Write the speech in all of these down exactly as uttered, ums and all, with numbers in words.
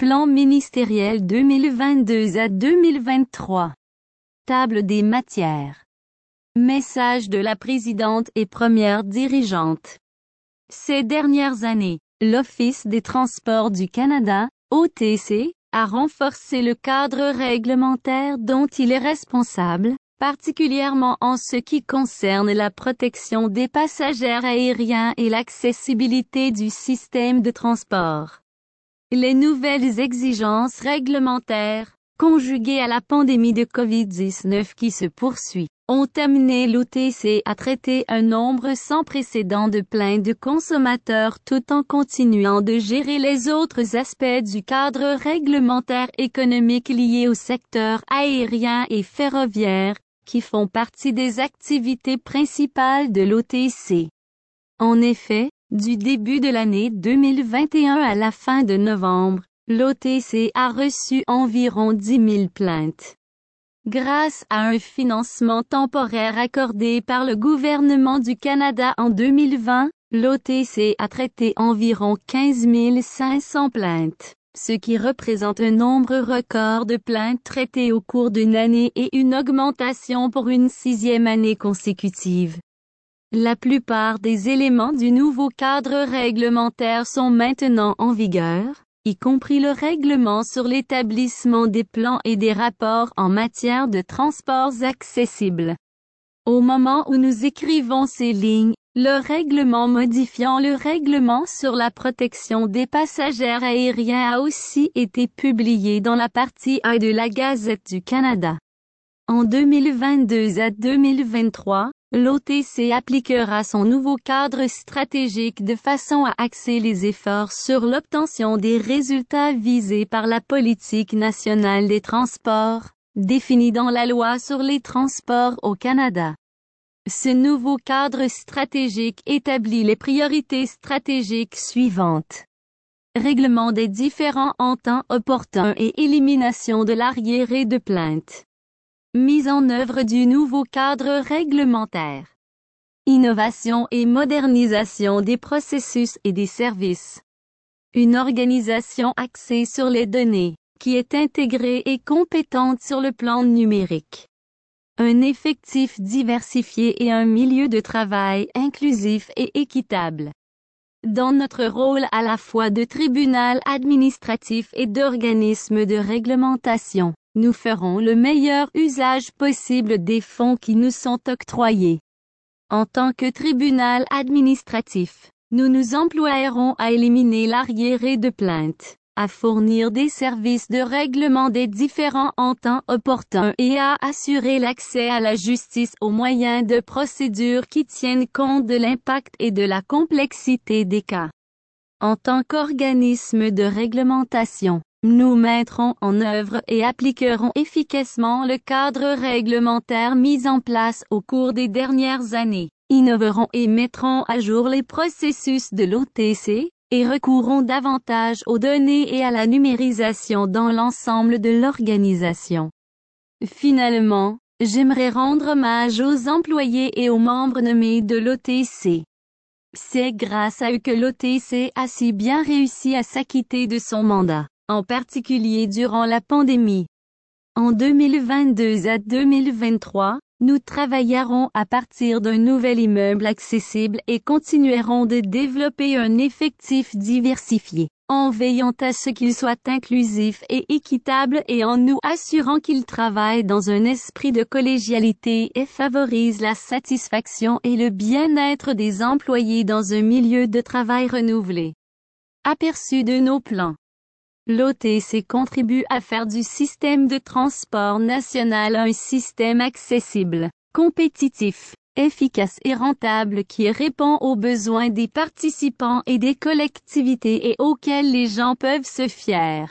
Plan ministériel deux mille vingt-deux à deux mille vingt-trois. Table des matières. Message de la présidente et première dirigeante. Ces dernières années, l'Office des transports du Canada, O T C, a renforcé le cadre réglementaire dont il est responsable, particulièrement en ce qui concerne la protection des passagers aériens et l'accessibilité du système de transport. Les nouvelles exigences réglementaires, conjuguées à la pandémie de covid dix-neuf qui se poursuit, ont amené l'O T C à traiter un nombre sans précédent de plaintes de consommateurs tout en continuant de gérer les autres aspects du cadre réglementaire économique lié au secteur aérien et ferroviaire, qui font partie des activités principales de l'O T C. En effet, du début de l'année deux mille vingt et un à la fin de novembre, l'O T C a reçu environ dix mille plaintes. Grâce à un financement temporaire accordé par le gouvernement du Canada en deux mille vingt, l'O T C a traité environ quinze mille cinq cents plaintes, ce qui représente un nombre record de plaintes traitées au cours d'une année et une augmentation pour une sixième année consécutive. La plupart des éléments du nouveau cadre réglementaire sont maintenant en vigueur, y compris le règlement sur l'établissement des plans et des rapports en matière de transports accessibles. Au moment où nous écrivons ces lignes, le règlement modifiant le règlement sur la protection des passagers aériens a aussi été publié dans la partie un de la Gazette du Canada. En deux mille vingt-deux à deux mille vingt-trois, l'O T C appliquera son nouveau cadre stratégique de façon à axer les efforts sur l'obtention des résultats visés par la politique nationale des transports, définie dans la loi sur les transports au Canada. Ce nouveau cadre stratégique établit les priorités stratégiques suivantes. Règlement des différends en temps opportun et élimination de l'arriéré de plaintes. Mise en œuvre du nouveau cadre réglementaire. Innovation et modernisation des processus et des services. Une organisation axée sur les données, qui est intégrée et compétente sur le plan numérique. Un effectif diversifié et un milieu de travail inclusif et équitable. Dans notre rôle à la fois de tribunal administratif et d'organisme de réglementation, nous ferons le meilleur usage possible des fonds qui nous sont octroyés. En tant que tribunal administratif, nous nous emploierons à éliminer l'arriéré de plaintes, à fournir des services de règlement des différends en temps opportun et à assurer l'accès à la justice au moyen de procédures qui tiennent compte de l'impact et de la complexité des cas. En tant qu'organisme de réglementation, nous mettrons en œuvre et appliquerons efficacement le cadre réglementaire mis en place au cours des dernières années, innoverons et mettrons à jour les processus de l'O T C, et recourrons davantage aux données et à la numérisation dans l'ensemble de l'organisation. Finalement, j'aimerais rendre hommage aux employés et aux membres nommés de l'O T C. C'est grâce à eux que l'O T C a si bien réussi à s'acquitter de son mandat, en particulier durant la pandémie. En deux mille vingt-deux à deux mille vingt-trois, nous travaillerons à partir d'un nouvel immeuble accessible et continuerons de développer un effectif diversifié, en veillant à ce qu'il soit inclusif et équitable et en nous assurant qu'il travaille dans un esprit de collégialité et favorise la satisfaction et le bien-être des employés dans un milieu de travail renouvelé. Aperçu de nos plans. L'O T C contribue à faire du système de transport national un système accessible, compétitif, efficace et rentable qui répond aux besoins des participants et des collectivités et auxquels les gens peuvent se fier.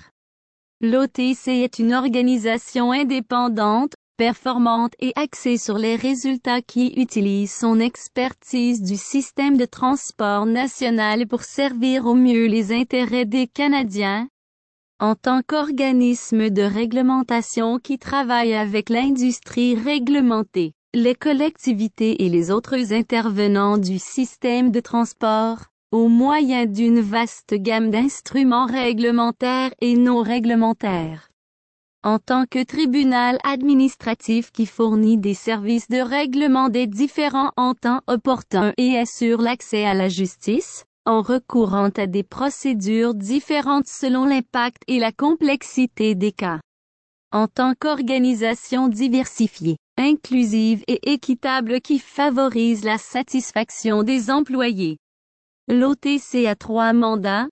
L'O T C est une organisation indépendante, performante et axée sur les résultats qui utilise son expertise du système de transport national pour servir au mieux les intérêts des Canadiens. En tant qu'organisme de réglementation qui travaille avec l'industrie réglementée, les collectivités et les autres intervenants du système de transport, au moyen d'une vaste gamme d'instruments réglementaires et non réglementaires. En tant que tribunal administratif qui fournit des services de règlement des différends en temps opportun et assure l'accès à la justice, en recourant à des procédures différentes selon l'impact et la complexité des cas. En tant qu'organisation diversifiée, inclusive et équitable qui favorise la satisfaction des employés. L'O T C a trois mandats.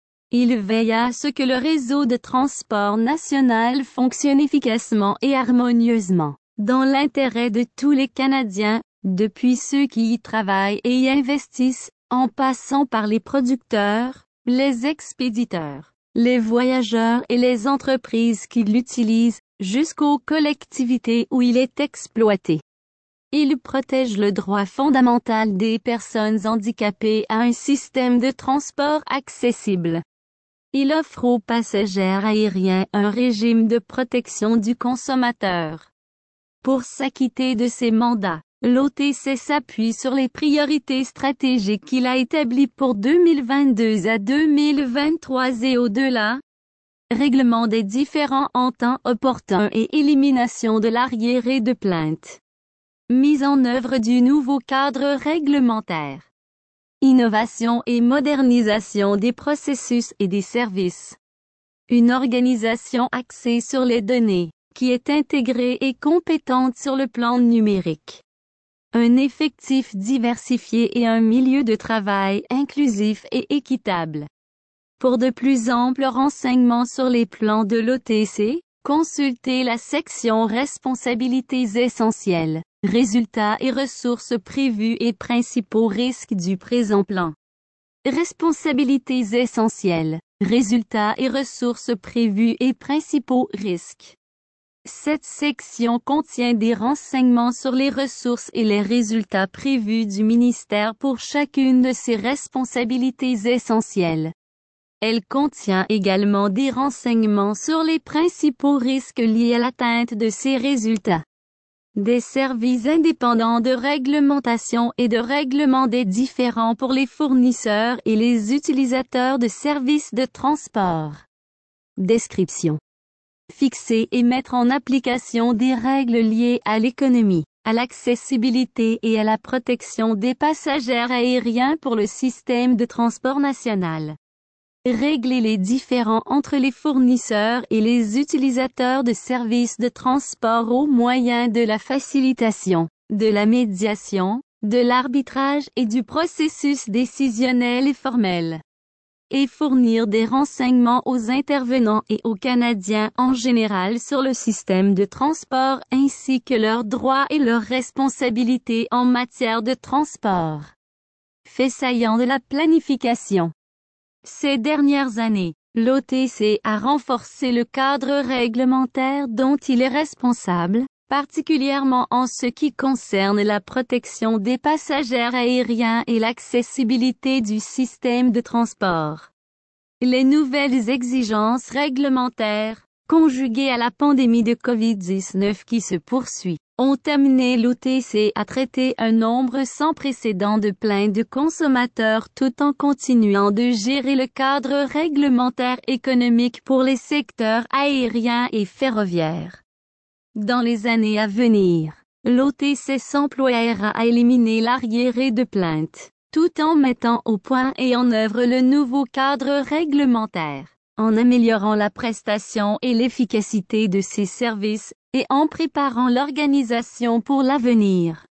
Il veille à ce que le réseau de transport national fonctionne efficacement et harmonieusement, dans l'intérêt de tous les Canadiens, depuis ceux qui y travaillent et y investissent, en passant par les producteurs, les expéditeurs, les voyageurs et les entreprises qui l'utilisent, jusqu'aux collectivités où il est exploité. Il protège le droit fondamental des personnes handicapées à un système de transport accessible. Il offre aux passagers aériens un régime de protection du consommateur. Pour s'acquitter de ses mandats, l'O T C s'appuie sur les priorités stratégiques qu'il a établies pour deux mille vingt-deux à deux mille vingt-trois et au-delà. Règlement des différends en temps opportun et élimination de l'arriéré de plainte. Mise en œuvre du nouveau cadre réglementaire. Innovation et modernisation des processus et des services. Une organisation axée sur les données, qui est intégrée et compétente sur le plan numérique. Un effectif diversifié et un milieu de travail inclusif et équitable. Pour de plus amples renseignements sur les plans de l'O T C, consultez la section Responsabilités essentielles, résultats et ressources prévues et principaux risques du présent plan. Responsabilités essentielles, résultats et ressources prévues et principaux risques. Cette section contient des renseignements sur les ressources et les résultats prévus du ministère pour chacune de ses responsabilités essentielles. Elle contient également des renseignements sur les principaux risques liés à l'atteinte de ces résultats. Des services indépendants de réglementation et de règlement des différends pour les fournisseurs et les utilisateurs de services de transport. Description. Fixer et mettre en application des règles liées à l'économie, à l'accessibilité et à la protection des passagers aériens pour le système de transport national. Régler les différends entre les fournisseurs et les utilisateurs de services de transport au moyen de la facilitation, de la médiation, de l'arbitrage et du processus décisionnel et formel. Et fournir des renseignements aux intervenants et aux Canadiens en général sur le système de transport ainsi que leurs droits et leurs responsabilités en matière de transport. Fait saillant de la planification. Ces dernières années, l'O T C a renforcé le cadre réglementaire dont il est responsable, particulièrement en ce qui concerne la protection des passagers aériens et l'accessibilité du système de transport. Les nouvelles exigences réglementaires, conjuguées à la pandémie de covid dix-neuf qui se poursuit, ont amené l'O T C à traiter un nombre sans précédent de plaintes de consommateurs tout en continuant de gérer le cadre réglementaire économique pour les secteurs aériens et ferroviaires. Dans les années à venir, l'O T C s'emploiera à éliminer l'arriéré de plainte, tout en mettant au point et en œuvre le nouveau cadre réglementaire, en améliorant la prestation et l'efficacité de ses services, et en préparant l'organisation pour l'avenir.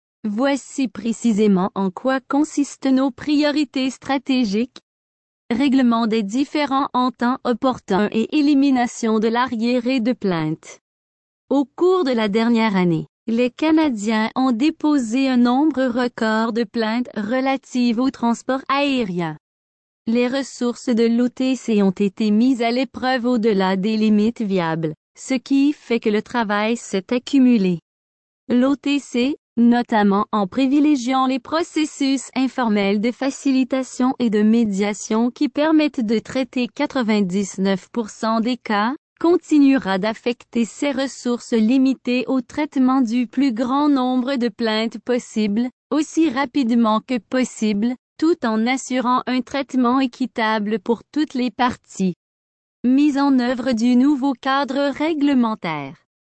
Voici précisément en quoi consistent nos priorités stratégiques. Règlement des différends en temps opportun et élimination de l'arriéré de plainte. Au cours de la dernière année, les Canadiens ont déposé un nombre record de plaintes relatives au transport aérien. Les ressources de l'O T C ont été mises à l'épreuve au-delà des limites viables, ce qui fait que le travail s'est accumulé. L'O T C, notamment en privilégiant les processus informels de facilitation et de médiation qui permettent de traiter quatre-vingt-dix-neuf pour cent des cas, continuera d'affecter ses ressources limitées au traitement du plus grand nombre de plaintes possible, aussi rapidement que possible, tout en assurant un traitement équitable pour toutes les parties. Mise en œuvre du nouveau cadre réglementaire.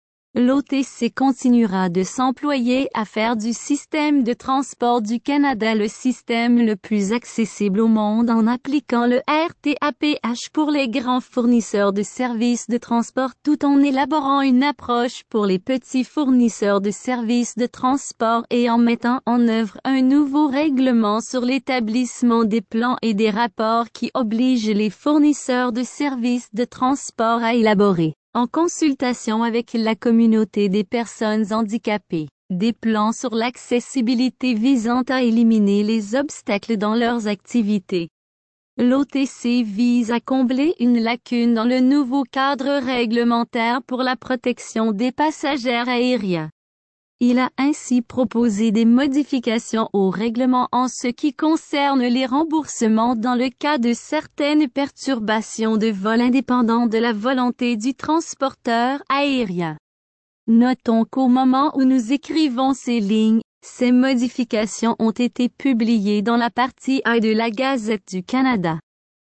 L'O T C continuera de s'employer à faire du système de transport du Canada le système le plus accessible au monde en appliquant le R T A P H pour les grands fournisseurs de services de transport tout en élaborant une approche pour les petits fournisseurs de services de transport et en mettant en œuvre un nouveau règlement sur l'établissement des plans et des rapports qui oblige les fournisseurs de services de transport à élaborer, en consultation avec la communauté des personnes handicapées, des plans sur l'accessibilité visant à éliminer les obstacles dans leurs activités. L'O T C vise à combler une lacune dans le nouveau cadre réglementaire pour la protection des passagers aériens. Il a ainsi proposé des modifications au règlement en ce qui concerne les remboursements dans le cas de certaines perturbations de vol indépendantes de la volonté du transporteur aérien. Notons qu'au moment où nous écrivons ces lignes, ces modifications ont été publiées dans la partie un de la Gazette du Canada.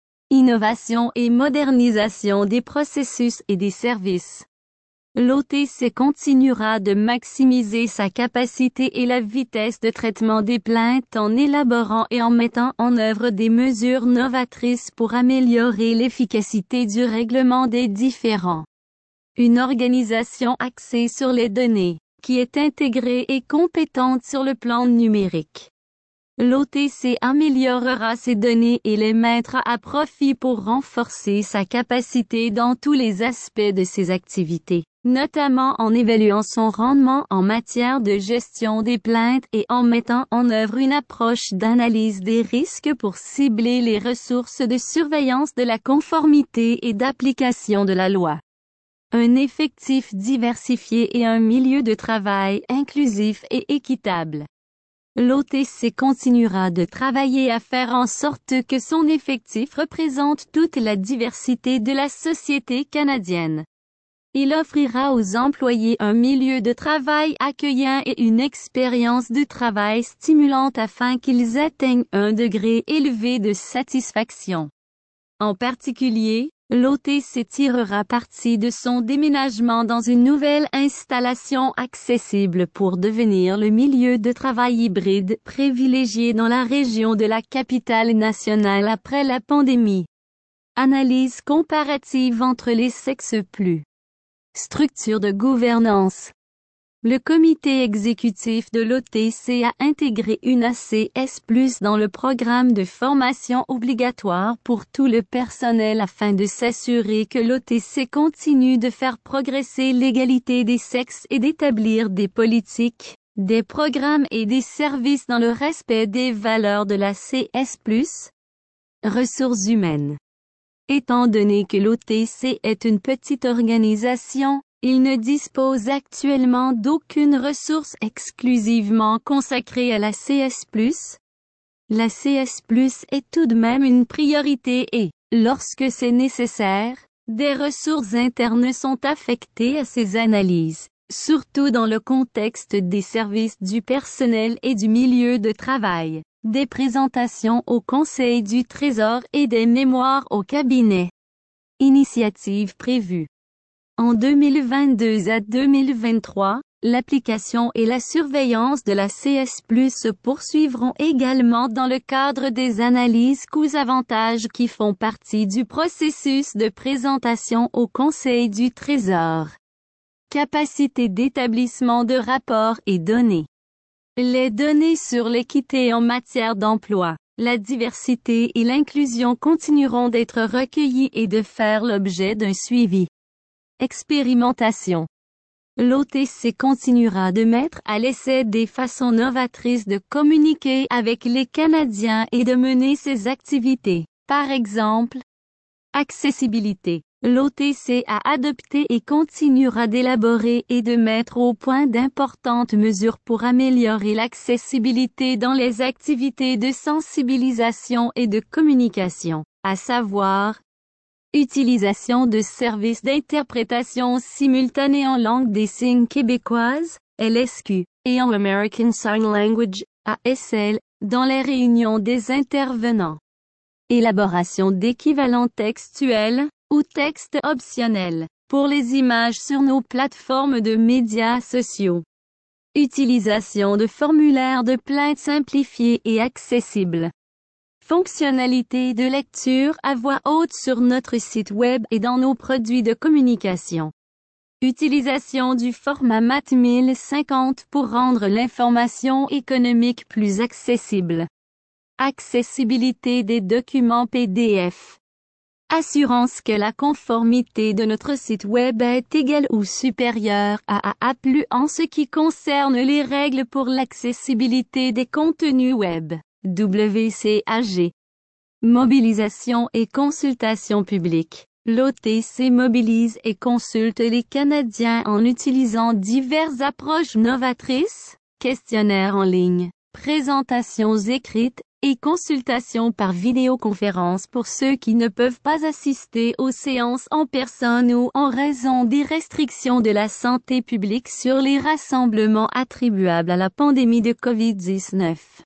Innovation et modernisation des processus et des services. L'O T C continuera de maximiser sa capacité et la vitesse de traitement des plaintes en élaborant et en mettant en œuvre des mesures novatrices pour améliorer l'efficacité du règlement des différends. Une organisation axée sur les données, qui est intégrée et compétente sur le plan numérique. L'O T C améliorera ses données et les mettra à profit pour renforcer sa capacité dans tous les aspects de ses activités, notamment en évaluant son rendement en matière de gestion des plaintes et en mettant en œuvre une approche d'analyse des risques pour cibler les ressources de surveillance de la conformité et d'application de la loi. Un effectif diversifié et un milieu de travail inclusif et équitable. L'O T C continuera de travailler à faire en sorte que son effectif représente toute la diversité de la société canadienne. Il offrira aux employés un milieu de travail accueillant et une expérience de travail stimulante afin qu'ils atteignent un degré élevé de satisfaction. En particulier, l'O T C tirera parti de son déménagement dans une nouvelle installation accessible pour devenir le milieu de travail hybride privilégié dans la région de la capitale nationale après la pandémie. Analyse comparative entre les sexes plus. Structure de gouvernance. Le comité exécutif de l'O T C a intégré une A C S plus dans le programme de formation obligatoire pour tout le personnel afin de s'assurer que l'O T C continue de faire progresser l'égalité des sexes et d'établir des politiques, des programmes et des services dans le respect des valeurs de l'A C S plus. Ressources humaines. Étant donné que l'O T C est une petite organisation, il ne dispose actuellement d'aucune ressource exclusivement consacrée à la C S plus. La C S plus est tout de même une priorité et, lorsque c'est nécessaire, des ressources internes sont affectées à ces analyses, surtout dans le contexte des services du personnel et du milieu de travail, des présentations au Conseil du Trésor et des mémoires au cabinet. Initiative prévue. En deux mille vingt-deux à deux mille vingt-trois, l'application et la surveillance de la C S plus se poursuivront également dans le cadre des analyses coûts-avantages qui font partie du processus de présentation au Conseil du Trésor. Capacité d'établissement de rapports et données. Les données sur l'équité en matière d'emploi, la diversité et l'inclusion continueront d'être recueillies et de faire l'objet d'un suivi. Expérimentation. L'O T C continuera de mettre à l'essai des façons novatrices de communiquer avec les Canadiens et de mener ses activités. Par exemple, accessibilité. L'O T C a adopté et continuera d'élaborer et de mettre au point d'importantes mesures pour améliorer l'accessibilité dans les activités de sensibilisation et de communication, à savoir, utilisation de services d'interprétation simultanée en langue des signes québécoise, L S Q, et en American Sign Language, A S L, dans les réunions des intervenants. Élaboration d'équivalents textuels, ou textes optionnels, pour les images sur nos plateformes de médias sociaux. Utilisation de formulaires de plainte simplifiés et accessibles. Fonctionnalité de lecture à voix haute sur notre site web et dans nos produits de communication. Utilisation du format M A T mille cinquante pour rendre l'information économique plus accessible. Accessibilité des documents P D F. Assurance que la conformité de notre site web est égale ou supérieure à A A plus en ce qui concerne les règles pour l'accessibilité des contenus web. W C A G. Mobilisation et consultation publique. L'O T C mobilise et consulte les Canadiens en utilisant diverses approches novatrices, questionnaires en ligne, présentations écrites, et consultations par vidéoconférence pour ceux qui ne peuvent pas assister aux séances en personne ou en raison des restrictions de la santé publique sur les rassemblements attribuables à la pandémie de COVID dix-neuf.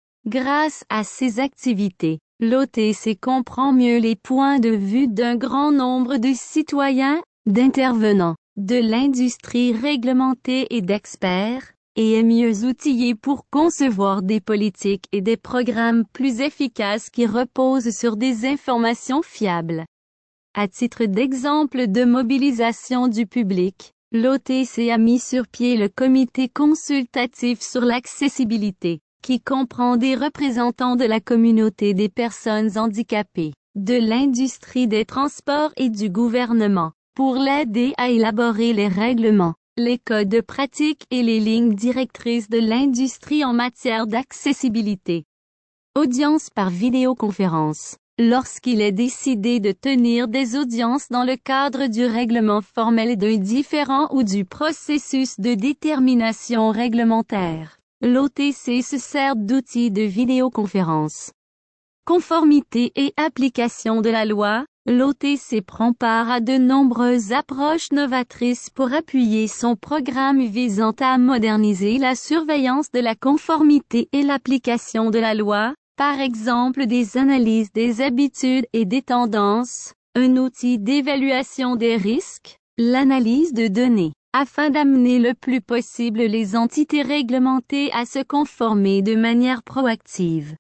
Grâce à ces activités, l'O T C comprend mieux les points de vue d'un grand nombre de citoyens, d'intervenants, de l'industrie réglementée et d'experts, et est mieux outillé pour concevoir des politiques et des programmes plus efficaces qui reposent sur des informations fiables. À titre d'exemple de mobilisation du public, l'O T C a mis sur pied le Comité consultatif sur l'accessibilité, qui comprend des représentants de la communauté des personnes handicapées, de l'industrie des transports et du gouvernement, pour l'aider à élaborer les règlements, les codes de pratique et les lignes directrices de l'industrie en matière d'accessibilité. Audience par vidéoconférence. Lorsqu'il est décidé de tenir des audiences dans le cadre du règlement formel d'un différend ou du processus de détermination réglementaire, l'O T C se sert d'outils de vidéoconférence. Conformité et application de la loi. L'O T C prend part à de nombreuses approches novatrices pour appuyer son programme visant à moderniser la surveillance de la conformité et l'application de la loi, par exemple des analyses des habitudes et des tendances, un outil d'évaluation des risques, l'analyse de données, afin d'amener le plus possible les entités réglementées à se conformer de manière proactive.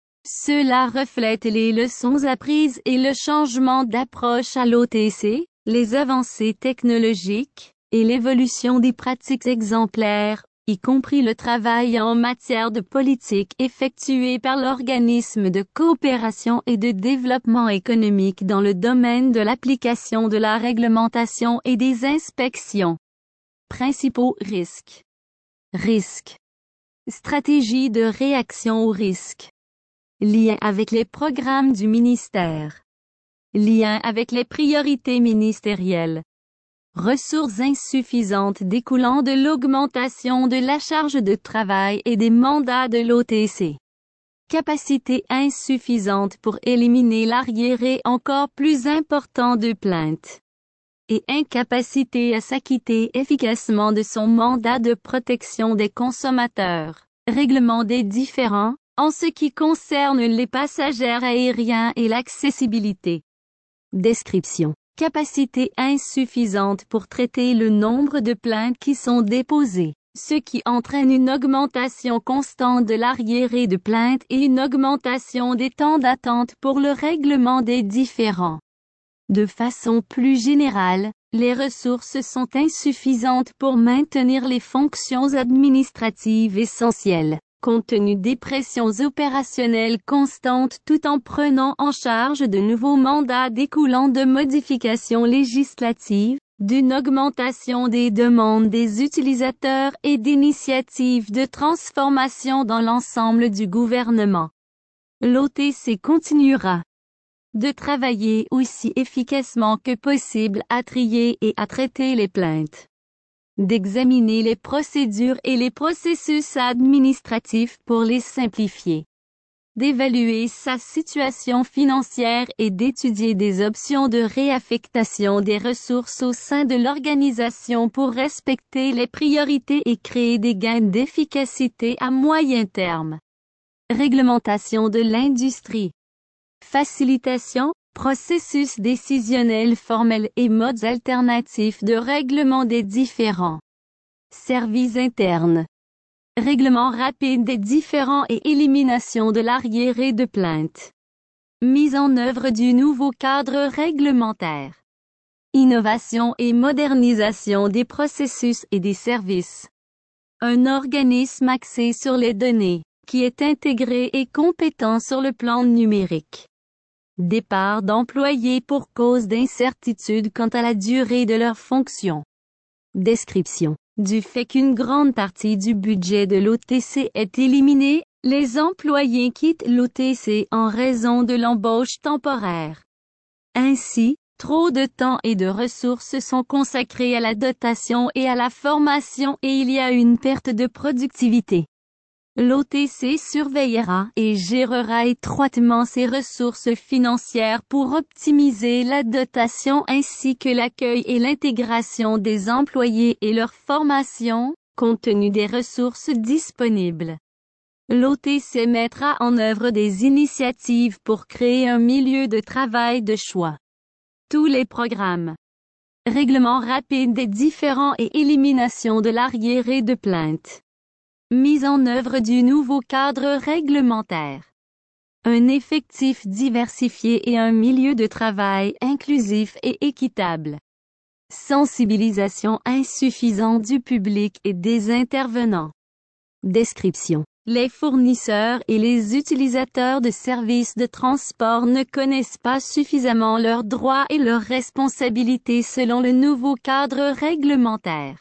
Cela reflète les leçons apprises et le changement d'approche à l'O T C, les avancées technologiques, et l'évolution des pratiques exemplaires, y compris le travail en matière de politique effectué par l'Organisme de coopération et de développement économique dans le domaine de l'application de la réglementation et des inspections. Principaux risques. Risques. Stratégie de réaction aux risques. Lien avec les programmes du ministère. Lien avec les priorités ministérielles. Ressources insuffisantes découlant de l'augmentation de la charge de travail et des mandats de l'O T C. Capacité insuffisante pour éliminer l'arriéré encore plus important de plaintes. Et incapacité à s'acquitter efficacement de son mandat de protection des consommateurs. Règlement des différends, en ce qui concerne les passagers aériens et l'accessibilité. Description. Capacité insuffisante pour traiter le nombre de plaintes qui sont déposées, ce qui entraîne une augmentation constante de l'arriéré de plaintes et une augmentation des temps d'attente pour le règlement des différends. De façon plus générale, les ressources sont insuffisantes pour maintenir les fonctions administratives essentielles, compte tenu des pressions opérationnelles constantes tout en prenant en charge de nouveaux mandats découlant de modifications législatives, d'une augmentation des demandes des utilisateurs et d'initiatives de transformation dans l'ensemble du gouvernement. L'O T C continuera de travailler aussi efficacement que possible à trier et à traiter les plaintes, d'examiner les procédures et les processus administratifs pour les simplifier, d'évaluer sa situation financière et d'étudier des options de réaffectation des ressources au sein de l'organisation pour respecter les priorités et créer des gains d'efficacité à moyen terme. Réglementation de l'industrie. Facilitation, processus décisionnel formel et modes alternatifs de règlement des différends. Services internes. Règlement rapide des différends et élimination de l'arriéré de plainte. Mise en œuvre du nouveau cadre réglementaire. Innovation et modernisation des processus et des services. Un organisme axé sur les données, qui est intégré et compétent sur le plan numérique. Départ d'employés pour cause d'incertitude quant à la durée de leurs fonctions. Description. Du fait qu'une grande partie du budget de l'O T C est éliminée, les employés quittent l'O T C en raison de l'embauche temporaire. Ainsi, trop de temps et de ressources sont consacrés à la dotation et à la formation et il y a une perte de productivité. L'O T C surveillera et gérera étroitement ses ressources financières pour optimiser la dotation ainsi que l'accueil et l'intégration des employés et leur formation, compte tenu des ressources disponibles. L'O T C mettra en œuvre des initiatives pour créer un milieu de travail de choix. Tous les programmes. Règlement rapide des différends et élimination de l'arriéré de plainte. Mise en œuvre du nouveau cadre réglementaire. Un effectif diversifié et un milieu de travail inclusif et équitable. Sensibilisation insuffisante du public et des intervenants. Description. Les fournisseurs et les utilisateurs de services de transport ne connaissent pas suffisamment leurs droits et leurs responsabilités selon le nouveau cadre réglementaire.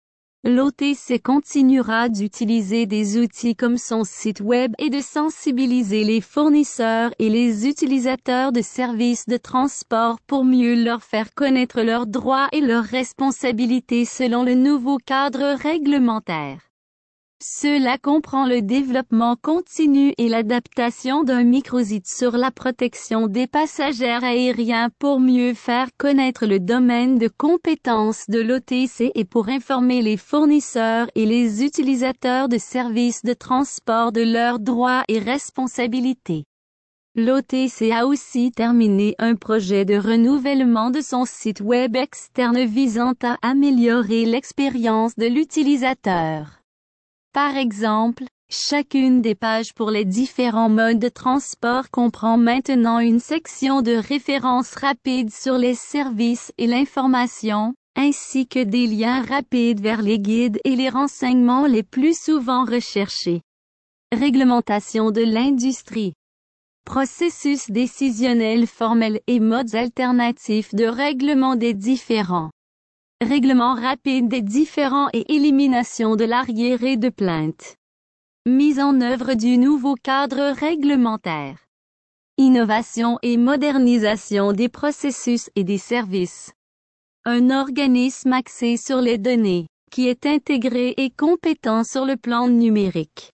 L'O T C continuera d'utiliser des outils comme son site web et de sensibiliser les fournisseurs et les utilisateurs de services de transport pour mieux leur faire connaître leurs droits et leurs responsabilités selon le nouveau cadre réglementaire. Cela comprend le développement continu et l'adaptation d'un microsite sur la protection des passagers aériens pour mieux faire connaître le domaine de compétences de l'O T C et pour informer les fournisseurs et les utilisateurs de services de transport de leurs droits et responsabilités. L'O T C a aussi terminé un projet de renouvellement de son site web externe visant à améliorer l'expérience de l'utilisateur. Par exemple, chacune des pages pour les différents modes de transport comprend maintenant une section de référence rapide sur les services et l'information, ainsi que des liens rapides vers les guides et les renseignements les plus souvent recherchés. Réglementation de l'industrie. Processus décisionnel formel et modes alternatifs de règlement des différends. Règlement rapide des différends et élimination de l'arriéré de plainte. Mise en œuvre du nouveau cadre réglementaire. Innovation et modernisation des processus et des services. Un organisme axé sur les données, qui est intégré et compétent sur le plan numérique.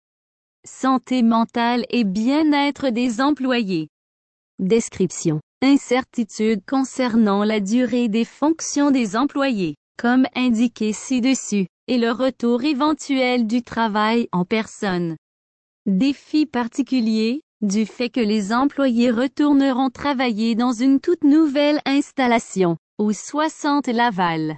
Santé mentale et bien-être des employés. Description. Incertitude concernant la durée des fonctions des employés, comme indiqué ci-dessus, et le retour éventuel du travail en personne. Défi particulier, du fait que les employés retourneront travailler dans une toute nouvelle installation, au soixante Laval.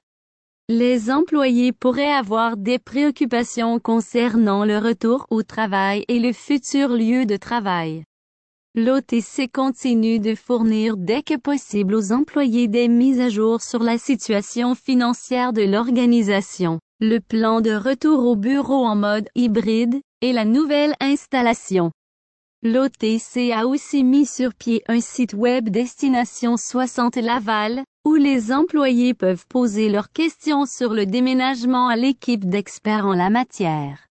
Les employés pourraient avoir des préoccupations concernant le retour au travail et le futur lieu de travail. L'O T C continue de fournir dès que possible aux employés des mises à jour sur la situation financière de l'organisation, le plan de retour au bureau en mode hybride, et la nouvelle installation. L'O T C a aussi mis sur pied un site web Destination soixante Laval, où les employés peuvent poser leurs questions sur le déménagement à l'équipe d'experts en la matière.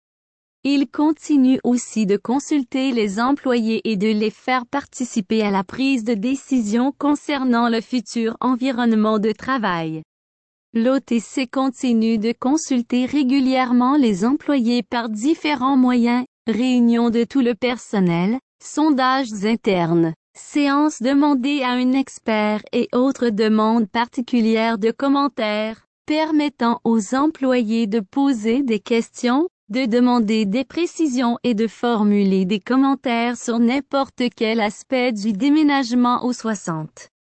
Il continue aussi de consulter les employés et de les faire participer à la prise de décision concernant le futur environnement de travail. L'O T C continue de consulter régulièrement les employés par différents moyens, réunions de tout le personnel, sondages internes, séances demandées à un expert et autres demandes particulières de commentaires, permettant aux employés de poser des questions, de demander des précisions et de formuler des commentaires sur n'importe quel aspect du déménagement au soixante.